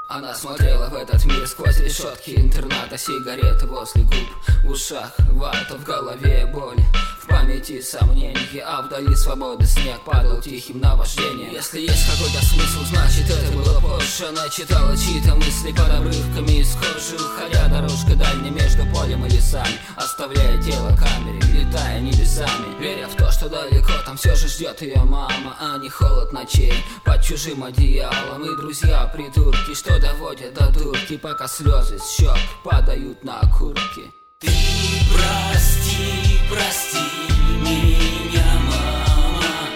Она смотрела в этот мир сквозь решетки интерната, сигареты возле губ, в ушах вата, в голове боль, в памяти сомнения, а вдали свободы снег падал тихим наваждением. Если есть какой-то смысл, значит это было позже. Она читала чьи-то мысли под обрывками из кожи, уходя дорожкой дальней между полем и лесами, оставляя тело камере, летая небесами, веря в то, что далеко там все же ждет ее мама, а не холод ночей под чужим одеялом. И друзья-придурки, что доводят до дурки, пока слезы с щек падают на окурки. Ты прости, прости меня, мама,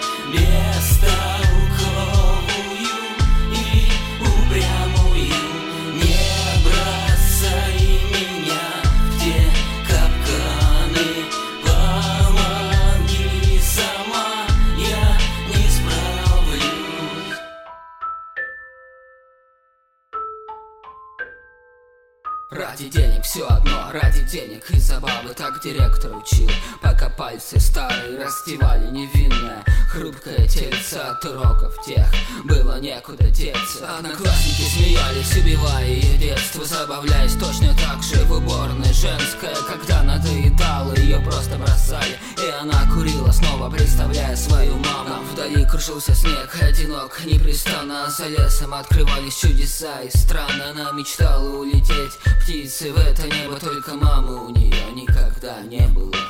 бестолковую и упрямую. Не бросай меня в те капканы, помоги сама, я не справлюсь. Ради денег все одно, ради денег и забавы, так директор учил, пока пальцы старые раздевали невинное хрупкое тельце. От уроков тех было некуда деться. Одноклассники смеялись, убивая ее детство, забавляясь точно так же в уборной женская. Когда надоедало, ее просто бросали, и она курила снова, представляя свою маму. Там вдали кружился снег, одинок, непрестанно, за лесом открывались чудеса и страны. Она мечтала улететь птицы в это небо, только мамы у нее никогда не было.